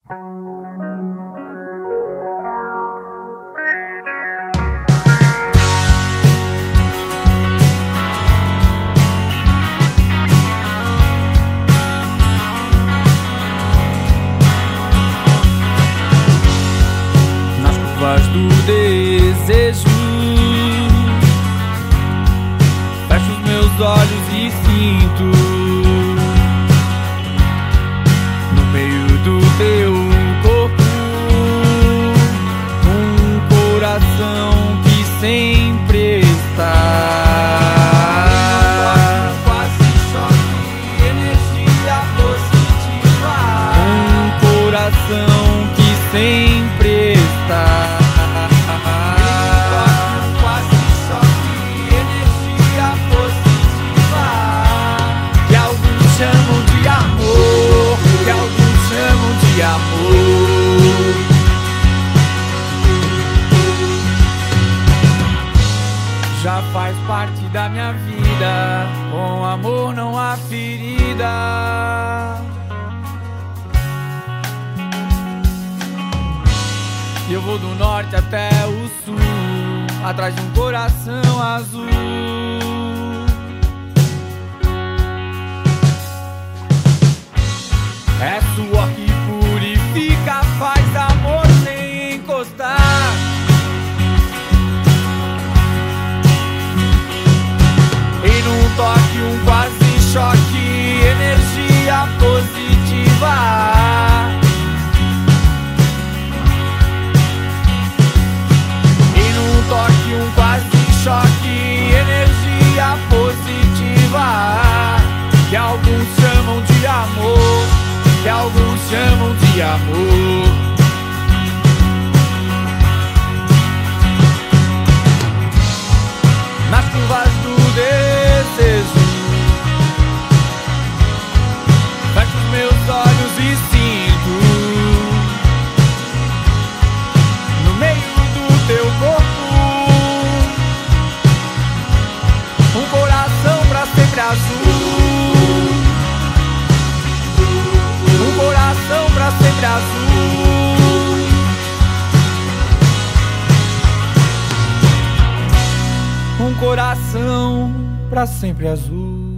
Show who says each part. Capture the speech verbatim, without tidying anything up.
Speaker 1: Nas curvas do desejo, fecho os meus olhos e sinto no meio do teu corpo um coração que sempre está. Quase choque, energia positiva. Um coração que sempre está. Quase choque, energia positiva. Que alguns chamam de amor, que alguns chamam de amor. Já faz parte da minha vida, com amor não há ferida. E eu vou do norte até o sul, atrás de um coração azul. É suor que purifica, faz amor sem encostar. E num toque, um quase choque, energia positiva. E num toque, um quase choque, energia positiva. Que alguns chamam de amor, que alguns chamam de amor. Nas curvas do desejo, fecho os meus olhos e sinto no meio do teu corpo um coração pra sempre azul. Um coração pra sempre azul. Um coração pra sempre azul.